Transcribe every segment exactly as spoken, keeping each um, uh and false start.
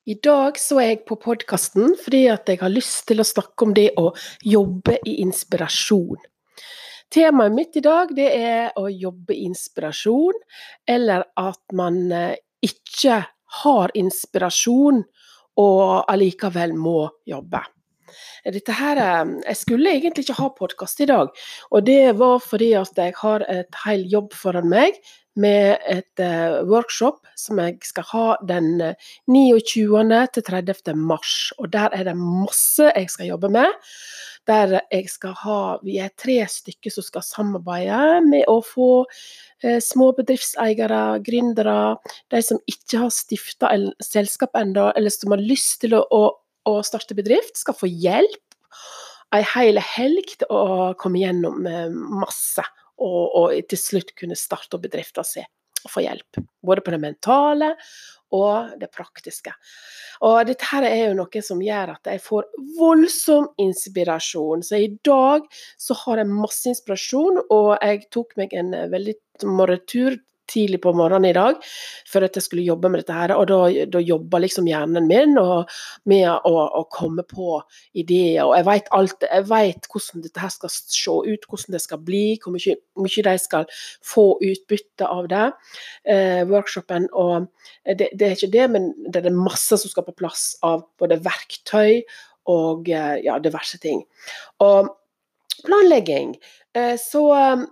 I dag så er jeg på podcasten fordi at jeg har lyst til å snakke om det å jobbe i inspirasjon. Temaet mitt i dag det er å jobbe i inspirasjon, eller at man eh, ikke har inspirasjon og allikevel må jobbe. Dette her, eh, jeg skulle egentlig ikke ha podcast i dag, og det var fordi at jeg har et hel jobb foran meg med et uh, workshop som jeg skal ha den uh, niogtjuende til tredivte mars, og der er det masse jeg skal jobbe med, der jeg skal ha, vi er tre stykker som skal samarbeide med å få uh, små bedriftseiere, gründere, de som ikke har stiftet en selskap enda, eller som har lyst til å, å, å starte bedrift, skal få hjelp en hel helg til å komme gjennom uh, masse, Og, og til slutt kunne starte bedriften sin og få hjelp, både på det mentale og det praktiske. Og dette her er jo noe som gjør at jeg får voldsom inspirasjon, så i dag så har jeg masse inspirasjon, og jeg tok meg en veldig morgentur tidlig på morgenen i dag, for at jeg skulle jobbe med dette her, og da, da jobber liksom hjernen min og med å, å komme på ideer, og jeg vet alt, jeg vet hvordan dette her skal se ut, hvordan det skal bli, hvor mye, mye de skal få utbytte av det, eh, workshopen, og det, det er ikke det, men det er masse som skal på plass av både verktøy og ja, diverse ting. Og planlegging, eh, så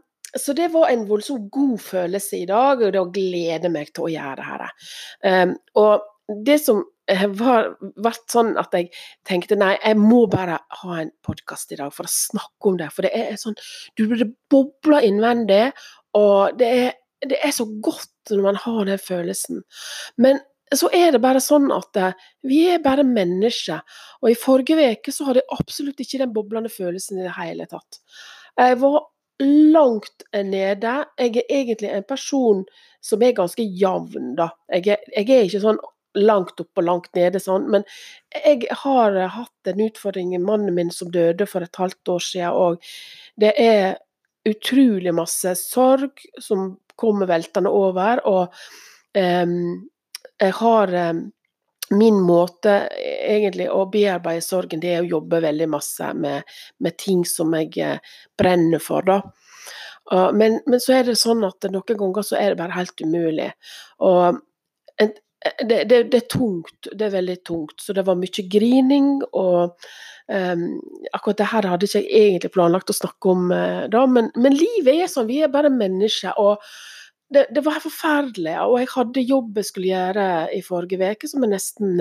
Så det var en voldsomt god følelse i dag, og det gleder meg til å gjøre det her. Um, og det som var vært sånn at jeg tenkte, nei, jeg må bare ha en podcast i dag for å snakke om det, for det er sånn, du blir boblet innvendig, og det er, det er så godt når man har den følelsen. Men så er det bare sånn at uh, vi er bare mennesker, og i forrige veke så hadde jeg absolutt ikke den boblende følelsen i det hele tatt. Jeg var langt nede. Jeg er egentlig en person som er ganske jevn da. Jeg er, jeg er ikke sånn langt opp og langt nede sånn, men jeg har hatt en utfordring i mannen min som døde for et halvt år siden, og det er utrolig masse sorg som kommer veltende over, og um, jeg har um, min måte egentlig å bearbeide sorgen, det er å jobbe veldig masse med, med ting som jeg brenner for da. Uh, men, men så er det sånn at noen ganger så er det bare helt umulig. Og en, det, det, det er tungt, det er veldig tungt. Så det var mye grining, og um, akkurat det her hadde ikke jeg egentlig planlagt å snakke om uh, da, men, men livet er sånn, vi er bare mennesker, og Det, det var forferdelig, og jeg hadde jobb jeg skulle gjøre i forrige veke som jeg nesten,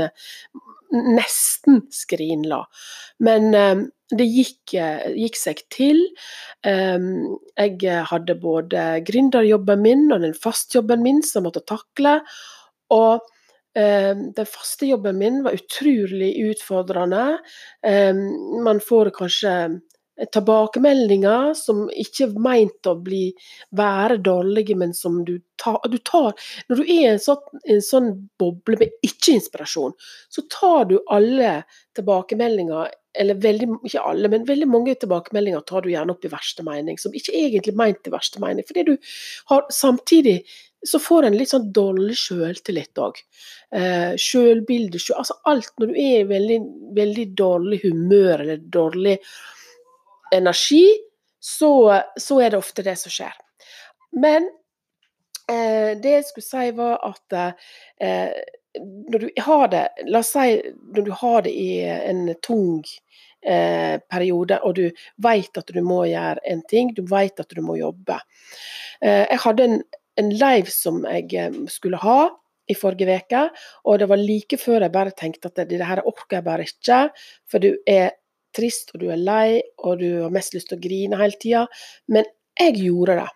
nesten skrinla. Men um, det gikk, gikk seg til. Um, jeg hadde både gründerjobben min og den fastjobben min som jeg måtte takle, og um, den faste jobben min var utrolig utfordrende. Um, man får kanskje tilbakemeldinger som ikke er ment å bli være dårlige, men som du tar, du tar når du er i en sånn, en sånn boble med ikke-inspirasjon, så tar du alle tilbakemeldinger, eller veldig, ikke alle, men veldig mange tilbakemeldinger tar du gjerne opp i verste mening, som ikke egentlig er ment i verste mening, fordi du har samtidig så får en litt sånn dårlig selvtillit også. Eh, selvbilde, selv, altså alt når du er i veldig, veldig dårlig humør, eller dårlig energi, så, så er det ofte det som skjer. Men eh, det jeg skulle si var at eh, når du har det, la oss si, når du har det i en tung eh, periode, og du vet at du må gjøre en ting, du vet at du må jobbe. Eh, jeg hadde en, en live som jeg skulle ha i forrige veke, og det var like før jeg bare tenkte at det, det her orker jeg bare ikke, for du er trist, og du er lei, og du har mest lyst til å grine hele tiden, men jeg gjorde det.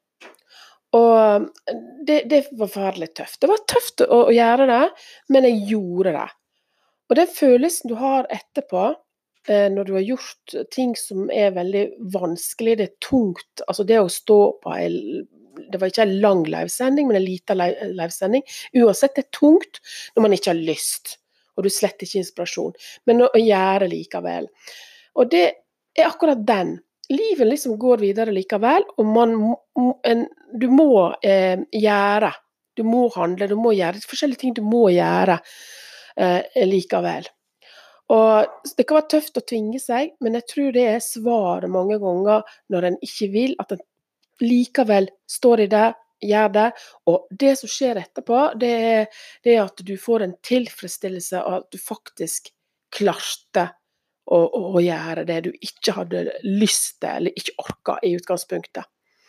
Og det, det var forferdelig tøft. Det var tøft å, å gjøre det, men jeg gjorde det. Og den følelsen du har etterpå, eh, når du har gjort ting som er veldig vanskelig, det er tungt, altså det å stå på en, det var ikke en lang livesending, men en liten livesending, uansett det er tungt når man ikke har lyst, og du sletter ikke inspirasjon, men å gjøre likevel. Og det er akkurat den. Livet liksom går videre likevel, og man, en, du må eh, gjøre, du må handle, du må gjøre, det er forskjellige ting du må gjøre. eh, likevel. Og det kan være tøft å tvinge seg, men jeg tror det er svaret mange ganger når en ikke vil, at en likevel står i det, gjør det, og det som skjer etterpå, det er, det er at du får en tilfredsstillelse av at du faktisk klarte å, å, å gjøre det du ikke hadde lyst til, eller ikke orket i utgangspunktet.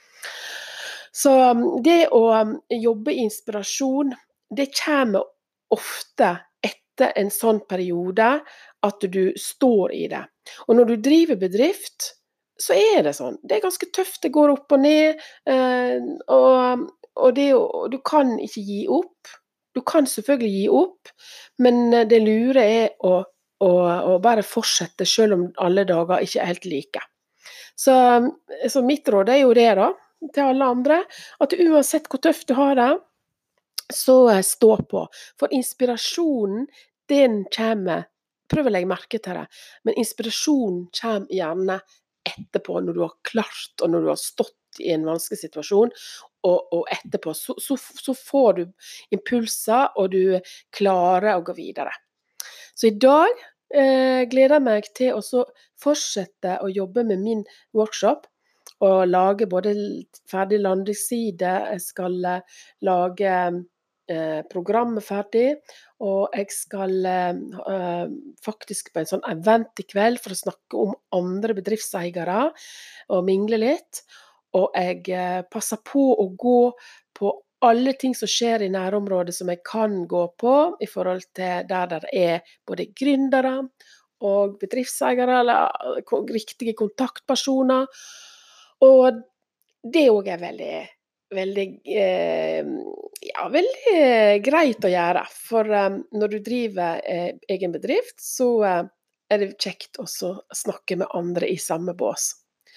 Så um, det å um, jobbe i inspirasjon, det kommer ofte etter en sånn periode at du står i det. Og når du driver bedrift, så er det sånn. Det er ganske tøft, det går opp og ned, eh, og, og, det, og du kan ikke gi opp. Du kan selvfølgelig gi opp, men det lure er å, å, å bare fortsette selv om alle dager ikke er helt like. Så, så mitt råd er jo det da, til alle andre, at uansett hvor tøft du har det, så stå på. For inspirasjonen, den kommer, prøv å legge merke til det, men inspirasjonen kommer gjerne etterpå, når du har klart, og når du har stått i en vanskelig situasjon, og, og etterpå, så, så, så får du impulser, og du klarer å gå videre. Så i dag eh, gleder jeg meg til å fortsette å jobbe med min workshop, og lage både ferdig landingsside, jeg skal lage eh, programmet ferdig, og jeg skal eh, faktisk på en sånn event i kveld for å snakke om andre bedriftseiere og mingle litt. Og jeg eh, passer på å gå på alle ting som skjer i nærområdet som jeg kan gå på, i forhold til der det er både gründere og bedriftseiere, eller riktige kontaktpersoner. Og det også er veldig veldig, eh, ja, veldig greit å gjøre, for eh, når du driver eh, egen bedrift, så eh, er det kjekt også å snakke med andre i samme bås.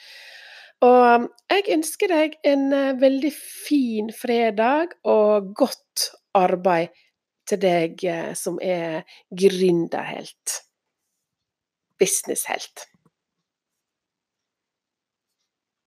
Og jeg ønsker deg en eh, veldig fin fredag, og godt arbeid til deg eh, som er gründerhelt, businesshelt.